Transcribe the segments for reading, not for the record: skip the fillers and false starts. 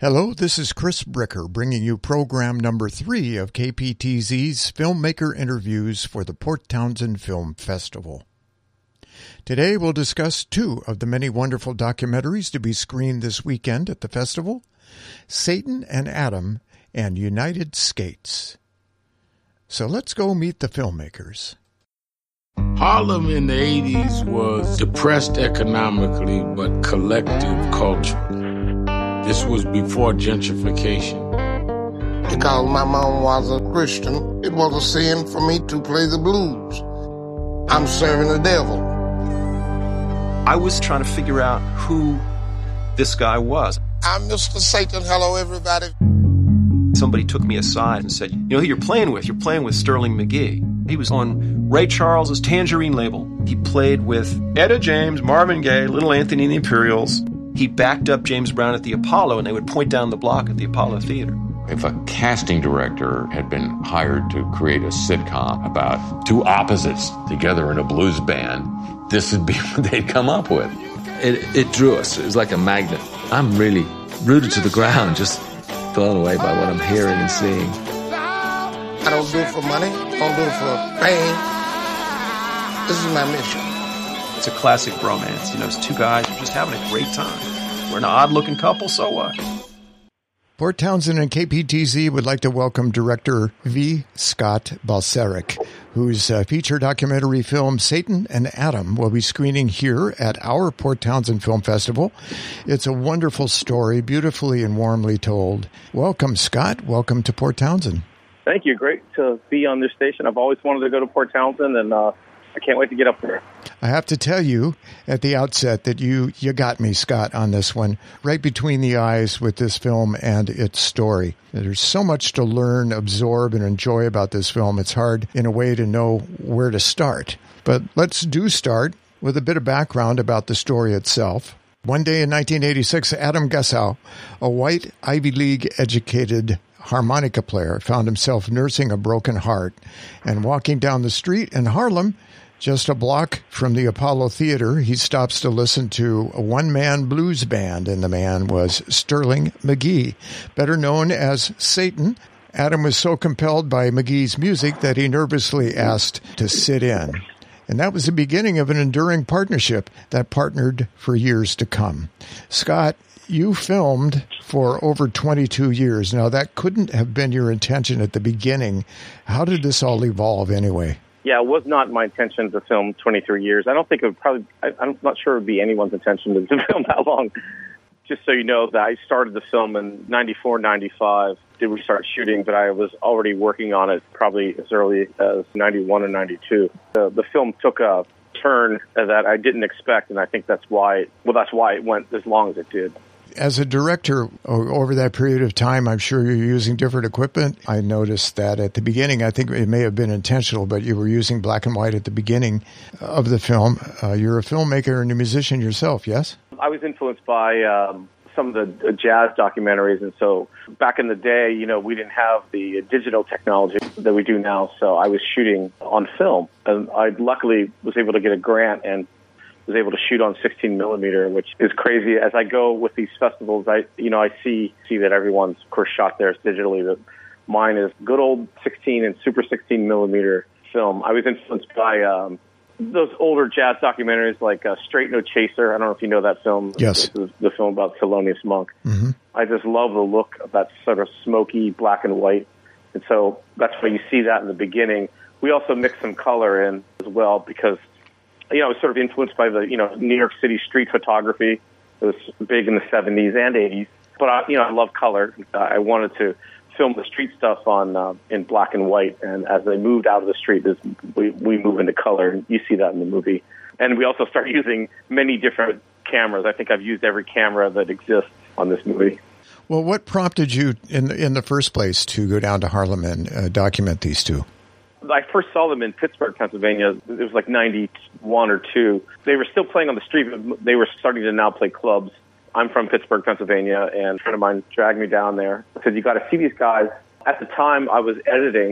Hello, this is Chris Bricker bringing you program number 3 of KPTZ's Filmmaker Interviews for the Port Townsend Film Festival. Today we'll discuss 2 of the many wonderful documentaries to be screened this weekend at the festival, Satan and Adam and United Skates. So let's go meet the filmmakers. Harlem in the 80s was depressed economically but collective culturally. This was before gentrification. Because my mom was a Christian, it was a sin for me to play the blues. I'm serving the devil. I was trying to figure out who this guy was. I'm Mr. Satan. Hello, everybody. Somebody took me aside and said, you know who you're playing with? You're playing with Sterling McGee. He was on Ray Charles's Tangerine label. He played with Etta James, Marvin Gaye, Little Anthony and the Imperials. He backed up James Brown at the Apollo, and they would point down the block at the Apollo Theater. If a casting director had been hired to create a sitcom about 2 opposites together in a blues band, this would be what they'd come up with. It drew us. It was like a magnet. I'm really rooted to the ground, just blown away by what I'm hearing and seeing. I don't do it for money. I don't do it for fame. This is my mission. It's a classic bromance. You know, it's 2 guys who are just having a great time. We're an odd-looking couple, so what? Port Townsend and KPTZ would like to welcome director V. Scott Balseric, whose feature documentary film Satan and Adam will be screening here at our Port Townsend Film Festival. It's a wonderful story, beautifully and warmly told. Welcome, Scott. Welcome to Port Townsend. Thank you. Great to be on this station. I've always wanted to go to Port Townsend, and I can't wait to get up there. I have to tell you at the outset that you got me, Scott, on this one, right between the eyes with this film and its story. There's so much to learn, absorb, and enjoy about this film. It's hard, in a way, to know where to start. But let's start with a bit of background about the story itself. One day in 1986, Adam Gussow, a white Ivy League-educated harmonica player, found himself nursing a broken heart and walking down the street in Harlem, just a block from the Apollo Theater. He stops to listen to a one-man blues band, and the man was Sterling McGee, better known as Satan. Adam was so compelled by McGee's music that he nervously asked to sit in. And that was the beginning of an enduring partnership that partnered for years to come. Scott, you filmed for over 22 years. Now, that couldn't have been your intention at the beginning. How did this all evolve anyway? Yeah, it was not my intention to film 23 years. I don't think it would probably, I'm not sure it would be anyone's intention to film that long. Just so you know, that I started the film in 94, 95. Did we start shooting, but I was already working on it probably as early as 91 or 92. The film took a turn that I didn't expect, and I think that's why it went as long as it did. As a director, over that period of time, I'm sure you're using different equipment. I noticed that at the beginning, I think it may have been intentional, but you were using black and white at the beginning of the film. You're a filmmaker and a musician yourself, yes? I was influenced by some of the jazz documentaries, and so back in the day, you know, we didn't have the digital technology that we do now, so I was shooting on film, and I luckily was able to get a grant and was able to shoot on 16 millimeter, which is crazy. As I go with these festivals, I see that everyone's, of course, shot theirs digitally, but mine is good old 16 and super 16 millimeter film. I was influenced by those older jazz documentaries like Straight No Chaser. I don't know if you know that film. Yes. This is the film about Thelonious Monk. Mm-hmm. I just love the look of that sort of smoky black and white. And so that's why you see that in the beginning. We also mix some color in as well because, you know, I was sort of influenced by the, you know, New York City street photography. It was big in the 70s and 80s. But, I love color. I wanted to film the street stuff on in black and white. And as they moved out of the street, we move into color. And you see that in the movie. And we also start using many different cameras. I think I've used every camera that exists on this movie. Well, what prompted you in the first place to go down to Harlem and document these 2? I first saw them in Pittsburgh, Pennsylvania. It was like 91 or 2. They were still playing on the street, but they were starting to now play clubs. I'm from Pittsburgh, Pennsylvania, and a friend of mine dragged me down there. I said, you got to see these guys. At the time, I was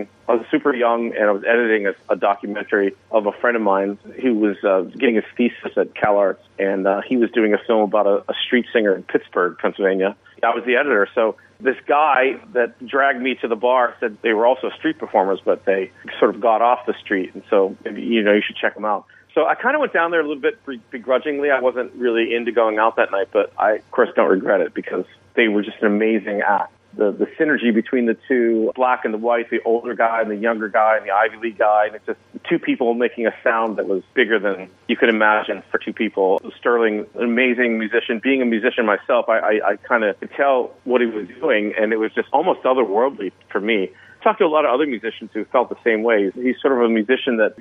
super young, and I was editing a documentary of a friend of mine who was getting his thesis at CalArts, and he was doing a film about a street singer in Pittsburgh, Pennsylvania. I was the editor, so this guy that dragged me to the bar said they were also street performers, but they sort of got off the street, and so, you should check them out. So I kind of went down there a little bit begrudgingly. I wasn't really into going out that night, but I, of course, don't regret it because they were just an amazing act. The synergy between the two, black and the white, the older guy and the younger guy and the Ivy League guy, and it's just two people making a sound that was bigger than you could imagine for two people. Sterling, an amazing musician. Being a musician myself, I kind of could tell what he was doing, and it was just almost otherworldly for me. Talked to a lot of other musicians who felt the same way. He's sort of a musician that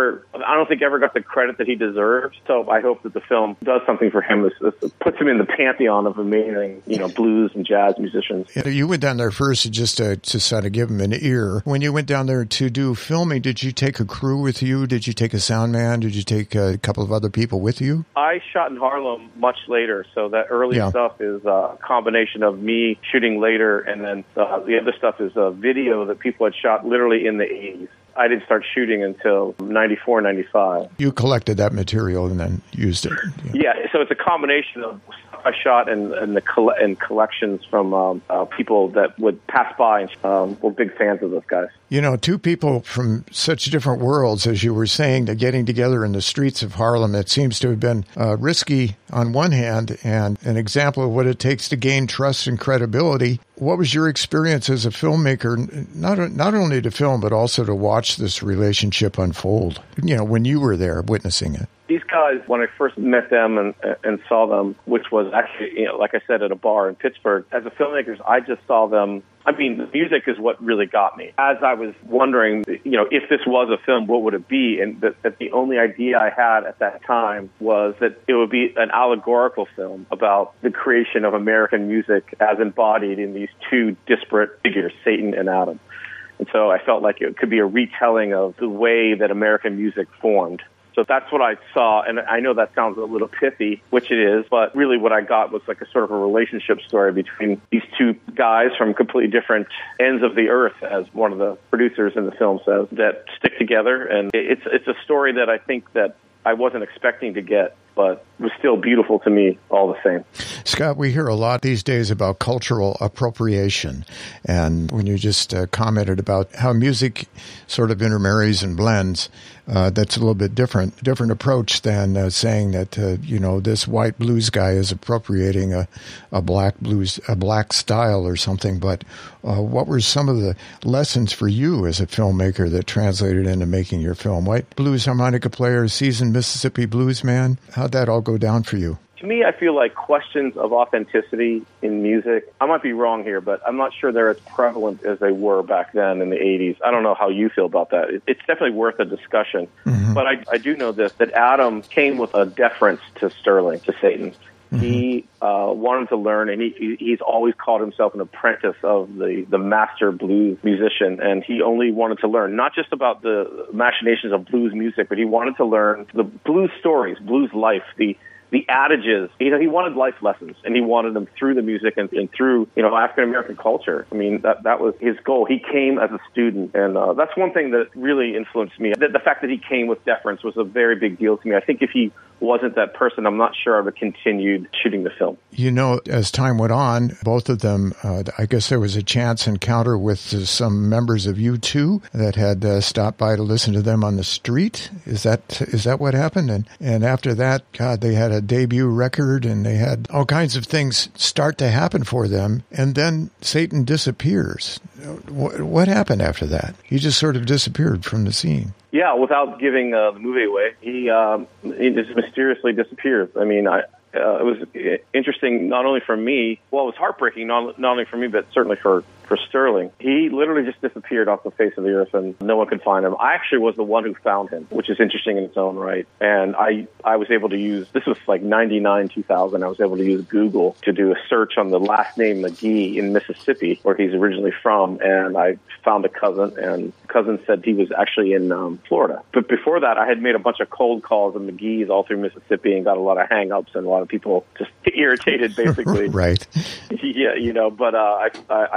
I don't think ever got the credit that he deserves. So I hope that the film does something for him. This puts him in the pantheon of amazing, blues and jazz musicians. You went down there first just to sort of give him an ear. When you went down there to do filming, did you take a crew with you? Did you take a sound man? Did you take a couple of other people with you? I shot in Harlem much later, so that early stuff is a combination of me shooting later, and then the other stuff is a video that people had shot literally in the 80s. I didn't start shooting until 94, 95. You collected that material and then used it. Yeah, so it's a combination of stuff I shot and collections from people that would pass by and were big fans of those guys. Two people from such different worlds, as you were saying, to getting together in the streets of Harlem, it seems to have been risky on one hand and an example of what it takes to gain trust and credibility. What was your experience as a filmmaker, not only to film, but also to watch this relationship unfold, when you were there witnessing it? These guys, when I first met them and saw them, which was actually, like I said, at a bar in Pittsburgh, as a filmmaker, I just saw them. I mean, the music is what really got me. As I was wondering, if this was a film, what would it be? And that the only idea I had at that time was that it would be an allegorical film about the creation of American music as embodied in these two disparate figures, Satan and Adam. And so I felt like it could be a retelling of the way that American music formed. So that's what I saw, and I know that sounds a little pithy, which it is, but really what I got was like a sort of a relationship story between these two guys from completely different ends of the earth, as one of the producers in the film says, that stick together, and it's a story that I think that I wasn't expecting to get, but was still beautiful to me all the same. Scott, we hear a lot these days about cultural appropriation. And when you just commented about how music sort of intermarries and blends, that's a little bit different approach than saying that, this white blues guy is appropriating a black style or something. But what were some of the lessons for you as a filmmaker that translated into making your film? White blues harmonica player, seasoned Mississippi blues man. How'd that all go down for you? To me, I feel like questions of authenticity in music, I might be wrong here, but I'm not sure they're as prevalent as they were back then in the 80s. I don't know how you feel about that. It's definitely worth a discussion. Mm-hmm. But I do know this, that Adam came with a deference to Sterling, to Satan. Mm-hmm. He wanted to learn, and he's always called himself an apprentice of the master blues musician, and he only wanted to learn, not just about the machinations of blues music, but he wanted to learn the blues stories, blues life, the adages. He wanted life lessons, and he wanted them through the music and through, African American culture. I mean, that was his goal. He came as a student, and that's one thing that really influenced me. The fact that he came with deference was a very big deal to me. I think if he wasn't that person, I'm not sure I would have continued shooting the film. As time went on, both of them, I guess there was a chance encounter with some members of U2 that had stopped by to listen to them on the street. Is that what happened? And after that, God, they had a debut record and they had all kinds of things start to happen for them. And then Satan disappears. What happened after that? He just sort of disappeared from the scene. Yeah, without giving the movie away, he just mysteriously disappeared. I mean, it was interesting not only for me, well, it was heartbreaking not only for me, but certainly for Sterling. He literally just disappeared off the face of the earth, and no one could find him. I actually was the one who found him, which is interesting in its own right. And I was able to use, this was like 99, 2000, I was able to use Google to do a search on the last name McGee in Mississippi, where he's originally from, and I found a cousin, and cousin said he was actually in Florida. But before that, I had made a bunch of cold calls of McGee's all through Mississippi and got a lot of hang-ups and a lot of people just irritated, basically. Right. Yeah, but I found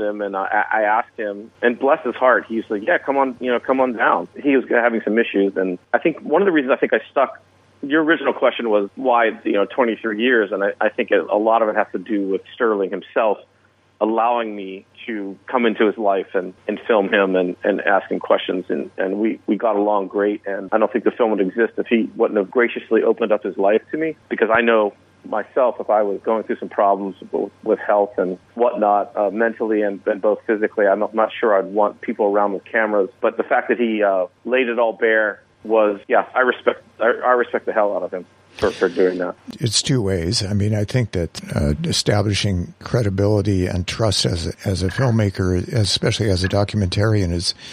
him, and I asked him, and bless his heart, he's like, yeah, come on down. He was having some issues, and I think one of the reasons I think I stuck. Your original question was why 23 years, and I think a lot of it has to do with Sterling himself allowing me to come into his life and film him and ask him questions, and we got along great. And I don't think the film would exist if he wouldn't have graciously opened up his life to me, because I know myself, if I was going through some problems with health and whatnot, mentally and both physically, I'm not sure I'd want people around with cameras. But the fact that he laid it all bare was, I respect the hell out of him for doing that. It's two ways. I mean, I think that establishing credibility and trust as a filmmaker, especially as a documentarian,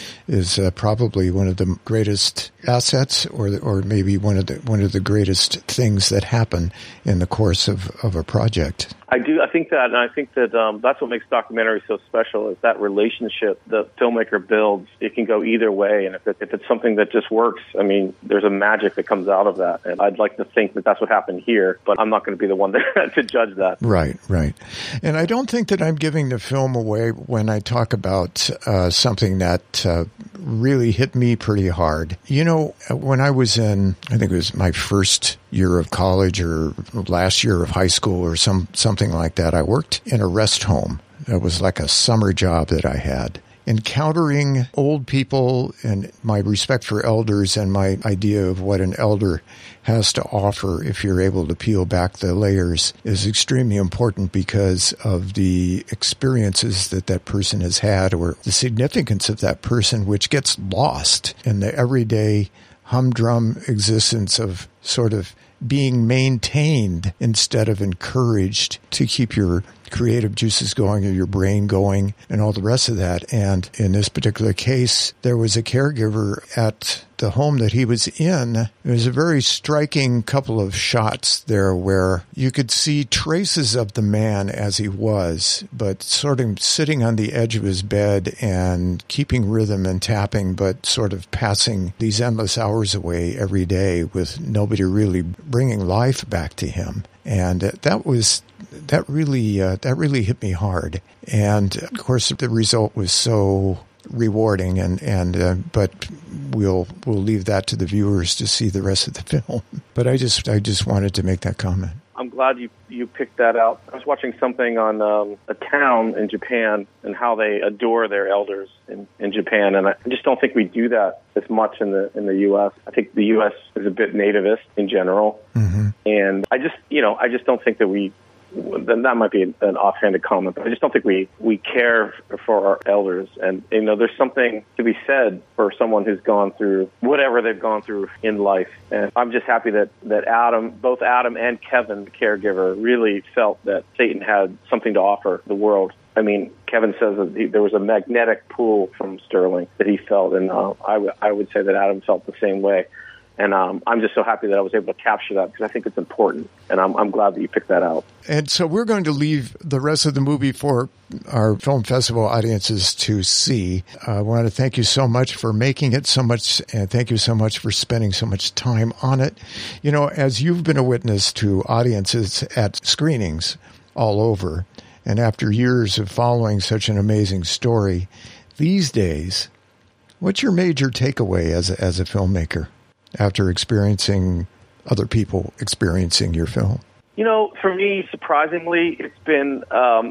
is probably one of the greatest assets, or maybe one of the greatest things that happen in the course of a project. I think that, and I think that that's what makes documentaries so special, is that relationship the filmmaker builds. It can go either way, and if it's something that just works, I mean, there's a magic that comes out of that, and I'd like to think that that's what happened here, but I'm not going to be the one to judge that. Right. And I don't think that I'm giving the film away when I talk about something that really hit me pretty hard. When I was in, I think it was my first year of college or last year of high school or something like that, I worked in a rest home. It was like a summer job that I had. Encountering old people and my respect for elders and my idea of what an elder has to offer, if you're able to peel back the layers, is extremely important because of the experiences that person has had, or the significance of that person, which gets lost in the everyday humdrum existence of sort of being maintained instead of encouraged to keep your creative juices going or your brain going and all the rest of that. And in this particular case, there was a caregiver at the home that he was in. There was a very striking couple of shots there where you could see traces of the man as he was, but sort of sitting on the edge of his bed and keeping rhythm and tapping, but sort of passing these endless hours away every day with nobody really bringing life back to him. And that really hit me hard. And of course, the result was so rewarding. But we'll leave that to the viewers to see the rest of the film. But I just wanted to make that comment. I'm glad you picked that out. I was watching something on a town in Japan and how they adore their elders in Japan, and I just don't think we do that as much in the U.S. I think the U.S. is a bit nativist in general, and I just don't think that we. That might be an offhanded comment, but I just don't think we care for our elders. And, there's something to be said for someone who's gone through whatever they've gone through in life. And I'm just happy that both Adam and Kevin, the caregiver, really felt that Satan had something to offer the world. I mean, Kevin says that there was a magnetic pull from Sterling that he felt, and I would say that Adam felt the same way. And I'm just so happy that I was able to capture that because I think it's important, and I'm glad that you picked that out. And so we're going to leave the rest of the movie for our film festival audiences to see. I want to thank you so much for making it so much, and thank you so much for spending so much time on it. As you've been a witness to audiences at screenings all over, and after years of following such an amazing story, these days, what's your major takeaway as a filmmaker after experiencing other people experiencing your film? For me, surprisingly, it's been,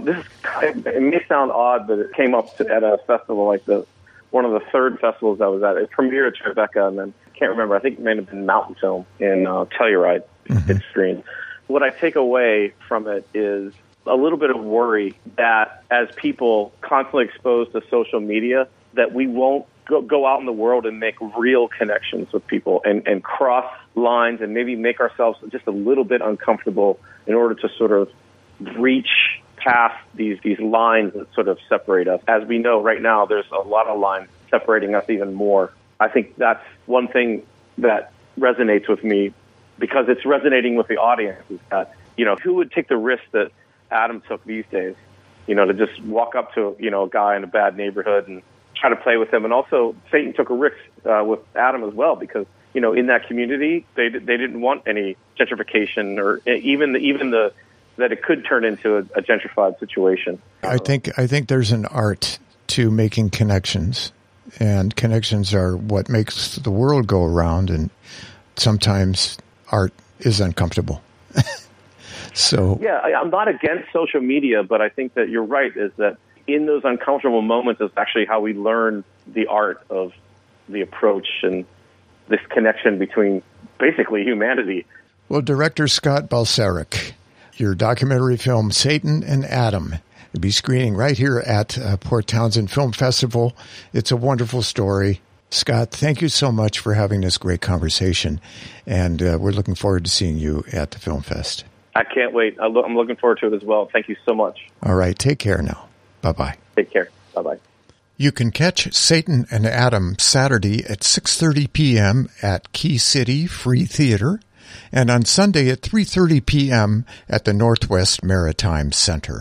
it may sound odd, but it came up at a festival like one of the third festivals I was at. It premiered at Tribeca, and then I can't remember, I think it may have been Mountain Film in Telluride. It's screened. What I take away from it is a little bit of worry that as people constantly exposed to social media, that we won't go out in the world and make real connections with people and cross lines and maybe make ourselves just a little bit uncomfortable in order to sort of reach past these lines that sort of separate us. As we know right now, there's a lot of lines separating us even more. I think that's one thing that resonates with me because it's resonating with the audience is that, who would take the risk that Adam took these days, to just walk up to, a guy in a bad neighborhood and try to play with him. And also Satan took a risk with Adam as well because, in that community, they didn't want any gentrification or even the that it could turn into a gentrified situation. I think there's an art to making connections, and connections are what makes the world go around, and sometimes art is uncomfortable. So yeah, I'm not against social media, but I think that you're right, is that in those uncomfortable moments is actually how we learn the art of the approach and this connection between basically humanity. Well, director Scott Balsaric, your documentary film Satan and Adam will be screening right here at Port Townsend Film Festival. It's a wonderful story. Scott, thank you so much for having this great conversation, and we're looking forward to seeing you at the Film Fest. I can't wait. I'm looking forward to it as well. Thank you so much. All right, take care now. Bye-bye. Take care. Bye-bye. You can catch Satan and Adam Saturday at 6:30 p.m. at Key City Free Theater, and on Sunday at 3:30 p.m. at the Northwest Maritime Center.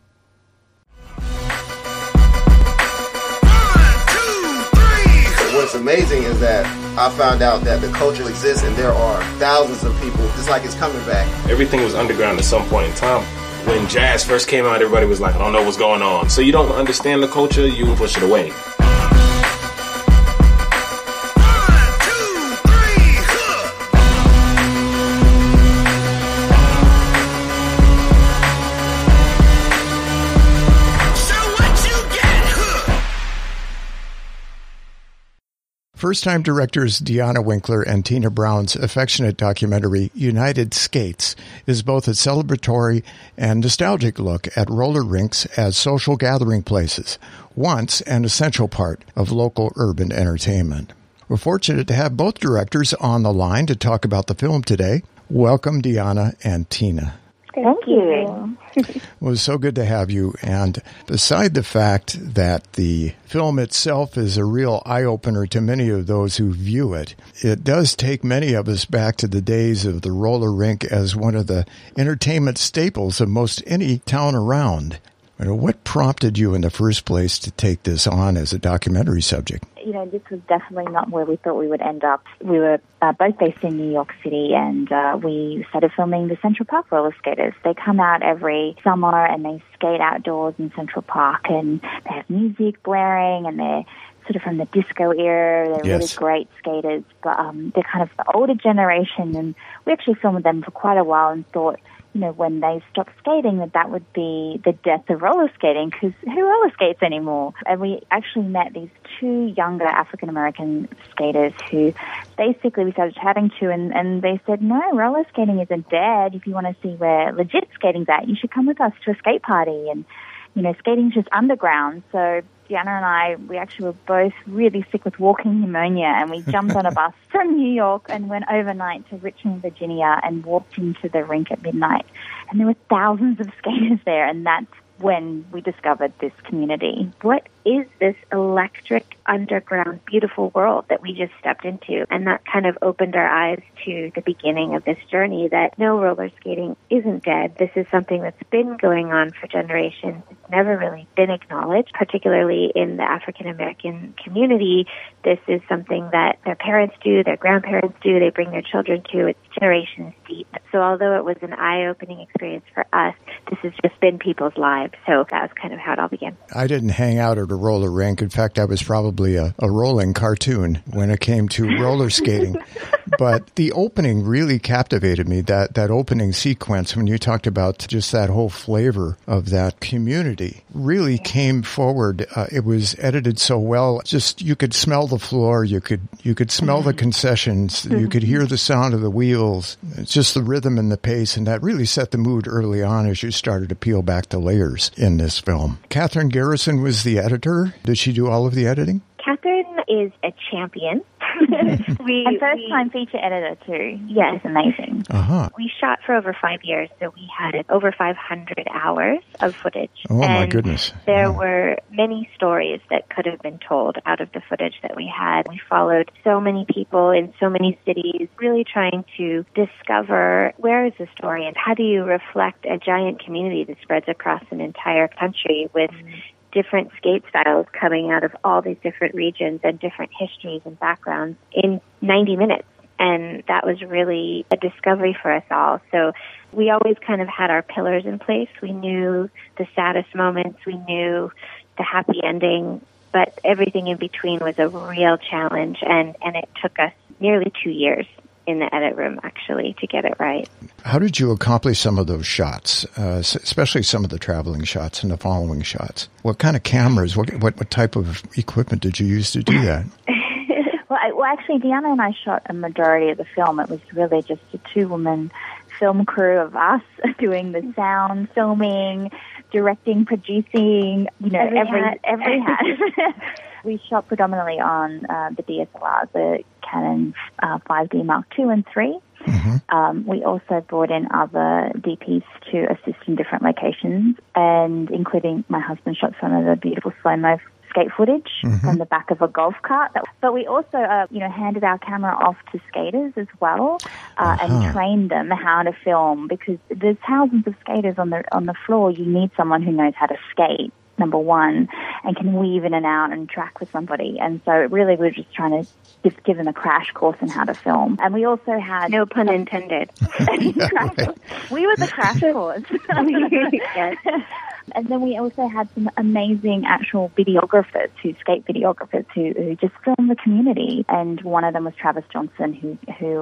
What's amazing is that I found out that the culture exists and there are thousands of people, just like it's coming back. Everything was underground at some point in time. When jazz first came out, everybody was like, I don't know what's going on. So you don't understand the culture, you push it away. First-time directors Deanna Winkler and Tina Brown's affectionate documentary, United Skates, is both a celebratory and nostalgic look at roller rinks as social gathering places, once an essential part of local urban entertainment. We're fortunate to have both directors on the line to talk about the film today. Welcome, Deanna and Tina. Thank you. It was so good to have you. And beside the fact that the film itself is a real eye-opener to many of those who view it, it does take many of us back to the days of the roller rink as one of the entertainment staples of most any town around. What prompted you in the first place to take this on as a documentary subject? You know, this was definitely not where we thought we would end up. We were both based in New York City, and we started filming the Central Park roller skaters. They come out every summer, and they skate outdoors in Central Park, and they have music blaring, and they're sort of from the disco era. They're really great skaters, but they're kind of the older generation, and we actually filmed with them for quite a while and thought, you know, when they stopped skating, that would be the death of roller skating, because who roller skates anymore? And we actually met these two younger African-American skaters who basically we started chatting to, and they said, no, roller skating isn't dead. If you want to see where legit skating's at, you should come with us to a skate party. And, you know, skating's just underground. So Deanna and I, we actually were both really sick with walking pneumonia, and we jumped on a bus from New York and went overnight to Richmond, Virginia, and walked into the rink at midnight. And there were thousands of skaters there, and that's when we discovered this community. What is this electric, underground, beautiful world that we just stepped into? And that kind of opened our eyes to the beginning of this journey, that no, roller skating isn't dead. This is something that's been going on for generations. It's never really been acknowledged, particularly in the African-American community. This is something that their parents do, their grandparents do, they bring their children to. It's generations deep. So although it was an eye-opening experience for us, this has just been people's lives. So that was kind of how it all began. I didn't hang out at a roller rink. In fact, I was probably a rolling cartoon when it came to roller skating. But the opening really captivated me, that opening sequence when you talked about just that whole flavor of that community really came forward. It was edited so well. Just you could smell the floor. You could smell the concessions. You could hear the sound of the wheels. It's just the rhythm and the pace, and that really set the mood early on as you started to peel back the layers in this film. Catherine Garrison was the editor. Did she do all of the editing? Catherine is a champion. And first-time feature editor, too. Yes. It's amazing. We shot for over 5 years, so we had over 500 hours of footage. Oh, my goodness. There were many stories that could have been told out of the footage that we had. We followed so many people in so many cities, really trying to discover where is the story and how do you reflect a giant community that spreads across an entire country with different skate styles coming out of all these different regions and different histories and backgrounds in 90 minutes. And that was really a discovery for us all. So we always kind of had our pillars in place. We knew the saddest moments. We knew the happy ending. But everything in between was a real challenge. And it took us nearly 2 years in the edit room, actually, to get it right. How did you accomplish some of those shots, especially some of the traveling shots and the following shots? What kind of cameras, what type of equipment did you use to do that? Well, actually, Deanna and I shot a majority of the film. It was really just a two-woman film crew of us doing the sound, filming, directing, producing, every hat. We shot predominantly on the DSLR, the Canon 5D Mark II and III. Mm-hmm. We also brought in other DPs to assist in different locations, and including my husband shot some of the beautiful slow-mo skate footage from the back of a golf cart. But we also, handed our camera off to skaters as well and trained them how to film, because there's thousands of skaters on the floor. You need someone who knows how to skate, number one, and can weave in and out and track with somebody. And so really we're just trying to give them a crash course in how to film. And we also had... No pun intended. We were the crash course. Yes. And then we also had some amazing actual videographers, skate videographers, who just filmed the community. And one of them was Travis Johnson, who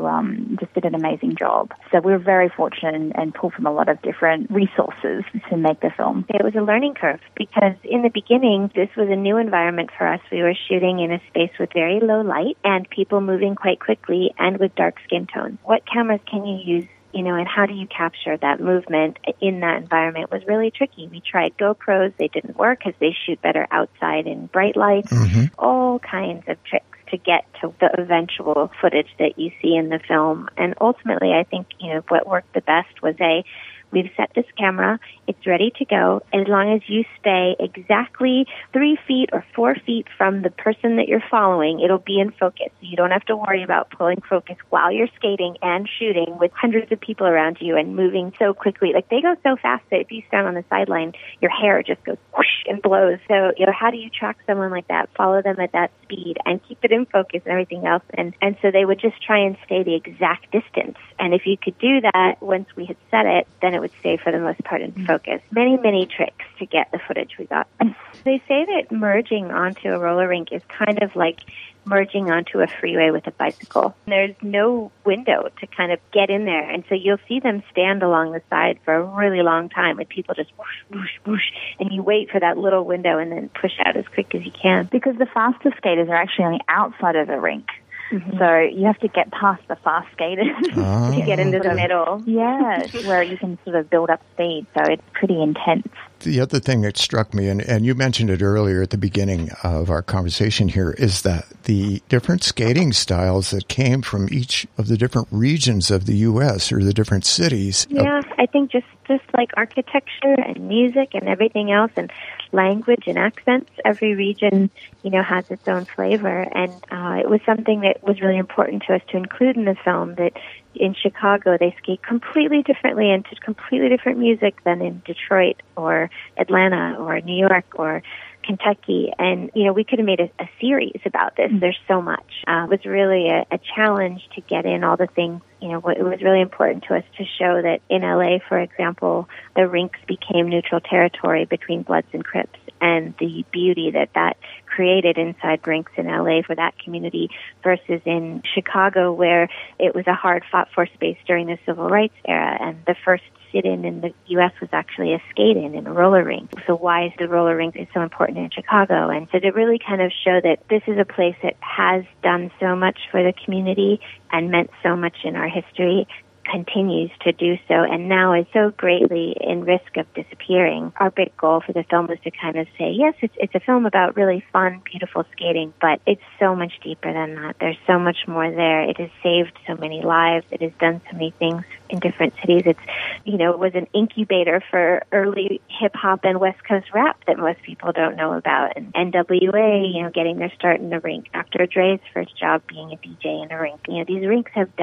just did an amazing job. So we were very fortunate and pulled from a lot of different resources to make the film. It was a learning curve because in the beginning, this was a new environment for us. We were shooting in a space with very low light and people moving quite quickly and with dark skin tones. What cameras can you use? And how do you capture that movement in that environment was really tricky. We tried GoPros. They didn't work because they shoot better outside in bright lights. All kinds of tricks to get to the eventual footage that you see in the film. And ultimately, I think, what worked the best was we've set this camera, it's ready to go. As long as you stay exactly 3 feet or 4 feet from the person that you're following, it'll be in focus. You don't have to worry about pulling focus while you're skating and shooting with hundreds of people around you and moving so quickly. Like, they go so fast that if you stand on the sideline, your hair just goes whoosh and blows. So, how do you track someone like that, follow them at that speed and keep it in focus and everything else? And so they would just try and stay the exact distance. And if you could do that, once we had set it, then it would stay for the most part in focus. Many, many tricks to get the footage we got. They say that merging onto a roller rink is kind of like merging onto a freeway with a bicycle. There's no window to kind of get in there. And so you'll see them stand along the side for a really long time and people just whoosh, whoosh, whoosh. And you wait for that little window and then push out as quick as you can. Because the fastest skaters are actually on the outside of the rink. So you have to get past the fast skaters to get into the middle. Yeah, where you can sort of build up speed. So it's pretty intense. The other thing that struck me, and you mentioned it earlier at the beginning of our conversation here, is that the different skating styles that came from each of the different regions of the U.S. or the different cities. Yeah, I think just like architecture and music and everything else and language and accents, every region, has its own flavor. And it was something that was really important to us to include in the film, that in Chicago they skate completely differently and to completely different music than in Detroit or Atlanta or New York or Kentucky. And, we could have made a series about this. There's so much. It was really a challenge to get in all the things. It was really important to us to show that in LA, for example, the rinks became neutral territory between Bloods and Crips, and the beauty that created inside rinks in LA for that community versus in Chicago, where it was a hard-fought-for space during the Civil Rights era, and the first sit-in the U.S. was actually a skate-in in a roller rink. So why is the roller rink so important in Chicago? And so to really kind of show that this is a place that has done so much for the community and meant so much in our history, continues to do so, and now is so greatly in risk of disappearing. Our big goal for the film was to kind of say, yes, it's a film about really fun, beautiful skating, but it's so much deeper than that. There's so much more there. It has saved so many lives. It has done so many things in different cities. It was an incubator for early hip-hop and West Coast rap that most people don't know about. And NWA, getting their start in the rink. Dr. Dre's first job being a DJ in a rink. These rinks have done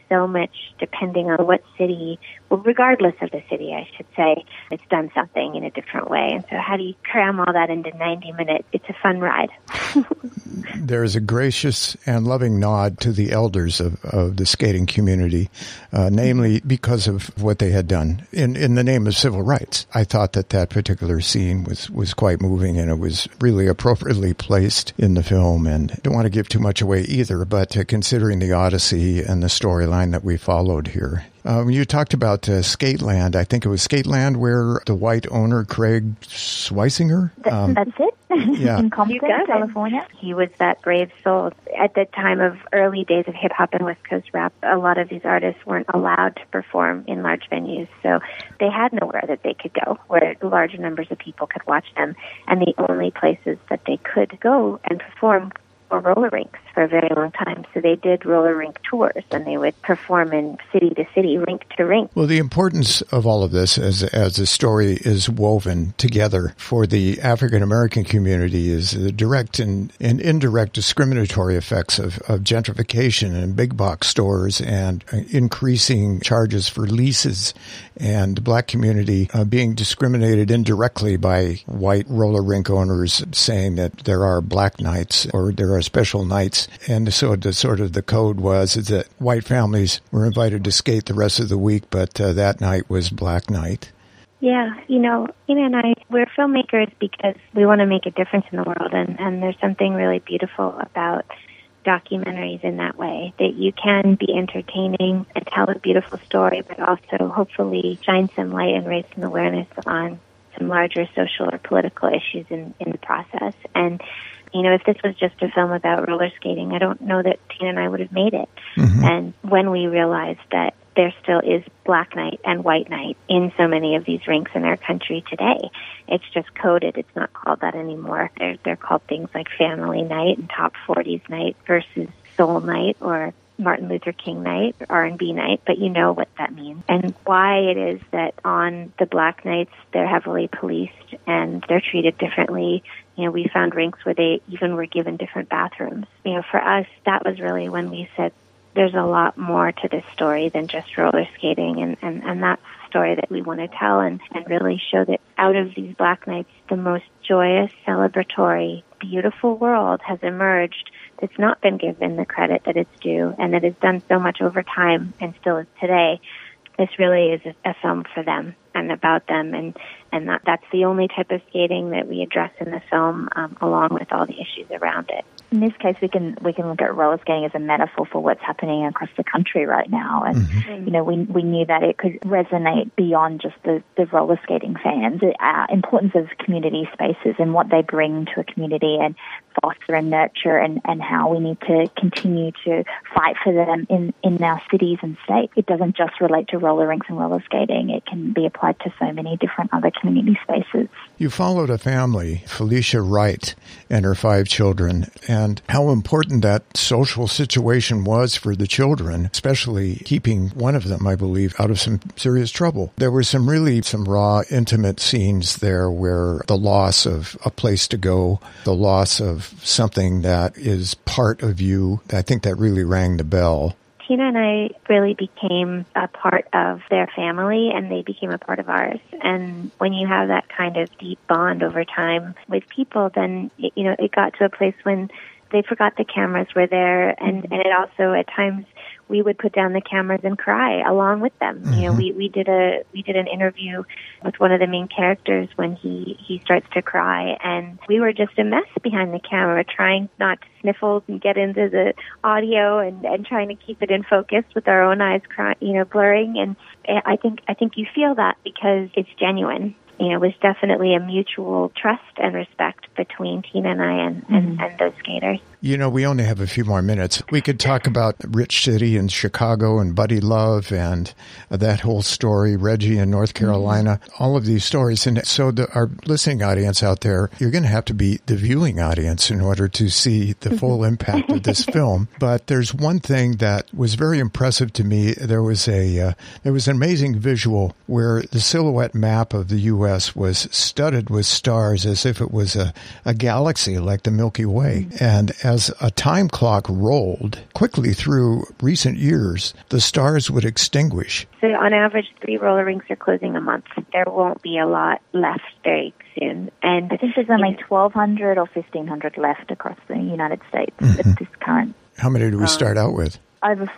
so much depending on what city, well, regardless of the city, I should say, it's done something in a different way. And so how do you cram all that into 90 minutes? It's a fun ride. There is a gracious and loving nod to the elders of the skating community, namely because of what they had done in the name of civil rights. I thought that particular scene was quite moving, and it was really appropriately placed in the film. And I don't want to give too much away either, but considering the Odyssey and the storyline that we followed here. You talked about Skateland. I think it was Skateland where the white owner, Craig Swisinger? That's it. Yeah. In Compton, California. He was that brave soul. At the time of early days of hip-hop and West Coast rap, a lot of these artists weren't allowed to perform in large venues, so they had nowhere that they could go where large numbers of people could watch them, and the only places that they could go and perform were roller rinks for a very long time. So they did roller rink tours, and they would perform in city to city, rink to rink. Well, the importance of all of this as the story is woven together for the African-American community is the direct and indirect discriminatory effects of gentrification and big box stores and increasing charges for leases, and the black community being discriminated indirectly by white roller rink owners saying that there are black nights or there are special nights. And so the code was that white families were invited to skate the rest of the week, but that night was black night. Yeah, Tina and I, we're filmmakers because we want to make a difference in the world, and there's something really beautiful about documentaries in that way, that you can be entertaining and tell a beautiful story, but also hopefully shine some light and raise some awareness on some larger social or political issues in the process. And if this was just a film about roller skating, I don't know that Tina and I would have made it. Mm-hmm. And when we realized that there still is black night and white night in so many of these rinks in our country today, it's just coded. It's not called that anymore. They're called things like Family Night and Top 40s Night versus Soul Night or Martin Luther King Night, R&B Night, but you know what that means. And why it is that on the black nights, they're heavily policed and they're treated differently. We found rinks where they even were given different bathrooms. For us, that was really when we said, there's a lot more to this story than just roller skating, and that's the story that we want to tell and really show that out of these black nights, the most joyous, celebratory, beautiful world has emerged that's not been given the credit that it's due, and that has done so much over time and still is today. This really is a film for them and about them, and that's the only type of skating that we address in the film, along with all the issues around it. In this case, we can look at roller skating as a metaphor for what's happening across the country right now, and mm-hmm. we knew that it could resonate beyond just the roller skating fans. Importance of community spaces and what they bring to a community and foster and nurture, and how we need to continue to fight for them in our cities and states. It doesn't just relate to roller rinks and roller skating. It can be applied to so many different other community spaces. You followed a family, Felicia Wright and her 5 children, and how important that social situation was for the children, especially keeping one of them, I believe, out of some serious trouble. There were some raw, intimate scenes there where the loss of a place to go, the loss of something that is part of you, I think that really rang the bell. Tina and I really became a part of their family, and they became a part of ours. And when you have that kind of deep bond over time with people, then it got to a place when they forgot the cameras were there, and it also at times we would put down the cameras and cry along with them. Mm-hmm. We did an interview with one of the main characters when he starts to cry, and we were just a mess behind the camera, trying not to sniffle and get into the audio and trying to keep it in focus with our own eyes blurring. And I think you feel that because it's genuine. It was definitely a mutual trust and respect between Tina and I and those skaters. We only have a few more minutes. We could talk about Rich City in Chicago and Buddy Love and that whole story, Reggie in North Carolina, all of these stories. And so our listening audience out there, you're going to have to be the viewing audience in order to see the full impact of this film. But there's one thing that was very impressive to me. There was an amazing visual where the silhouette map of the U.S. was studded with stars as if it was a galaxy like the Milky Way. And as a time clock rolled quickly through recent years, the stars would extinguish. So on average, 3 roller rinks are closing a month. There won't be a lot left very soon. And I think there's only 1,200 or 1,500 left across the United States at this current. How many do we start out with? Over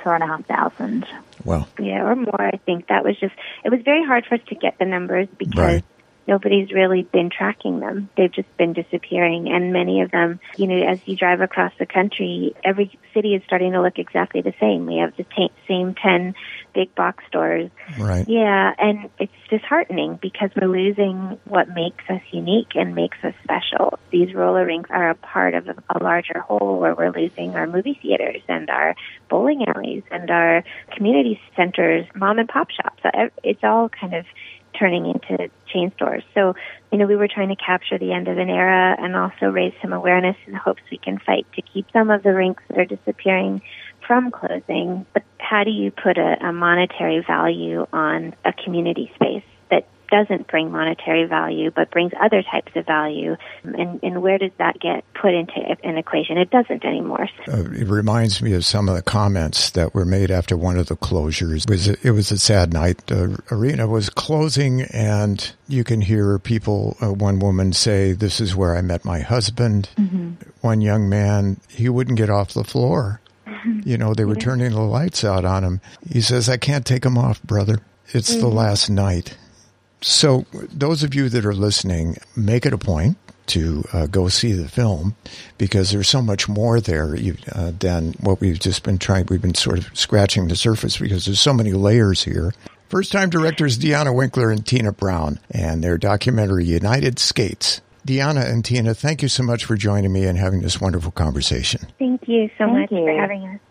4,500. Well, yeah, or more. I think that was it was very hard for us to get the numbers because nobody's really been tracking them. They've just been disappearing. And many of them, as you drive across the country, every city is starting to look exactly the same. We have the same 10 big box stores. Right. Yeah, and it's disheartening because we're losing what makes us unique and makes us special. These roller rinks are a part of a larger whole where we're losing our movie theaters and our bowling alleys and our community centers, mom and pop shops. It's all kind of turning into chain stores. So, we were trying to capture the end of an era and also raise some awareness in hopes we can fight to keep some of the rinks that are disappearing from closing. But how do you put a monetary value on a community space that doesn't bring monetary value but brings other types of value? And where does that get put into an equation? It doesn't anymore. It reminds me of some of the comments that were made after one of the closures. It was a sad night. The arena was closing, and you can hear people, one woman say, "This is where I met my husband." Mm-hmm. One young man, he wouldn't get off the floor. They were turning the lights out on him. He says, "I can't take them off, brother. It's the last night." So those of you that are listening, make it a point to go see the film, because there's so much more there than what we've just been trying. We've been sort of scratching the surface because there's so many layers here. First-time directors Deanna Winkler and Tina Brown and their documentary United Skates. Deanna and Tina, thank you so much for joining me and having this wonderful conversation. Thank you so much for having us.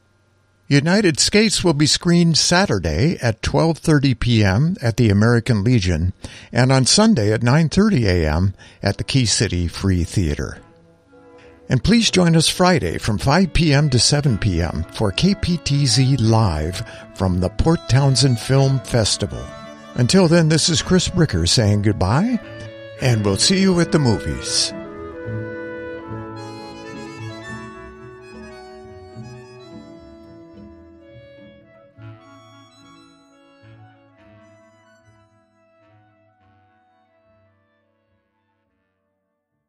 United Skates will be screened Saturday at 12:30 p.m. at the American Legion and on Sunday at 9:30 a.m. at the Key City Free Theater. And please join us Friday from 5 p.m. to 7 p.m. for KPTZ Live from the Port Townsend Film Festival. Until then, this is Chris Bricker saying goodbye, and we'll see you at the movies.